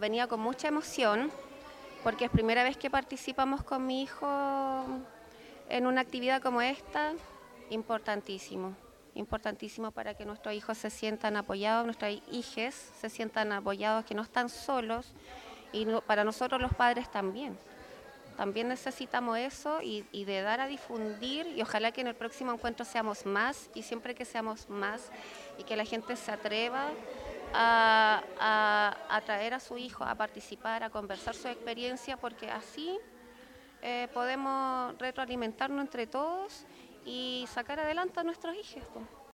venía con mucha emoción porque es primera vez que participamos con mi hijo en una actividad como esta, importantísimo. Importantísimo para que nuestros hijos se sientan apoyados, nuestras hijes se sientan apoyados, que no están solos, y para nosotros los padres también. También necesitamos eso y de dar a difundir, y ojalá que en el próximo encuentro seamos más, y siempre que seamos más y que la gente se atreva a traer a su hijo a participar, a conversar su experiencia, porque así podemos retroalimentarnos entre todos y sacar adelante a nuestros hijos, pues.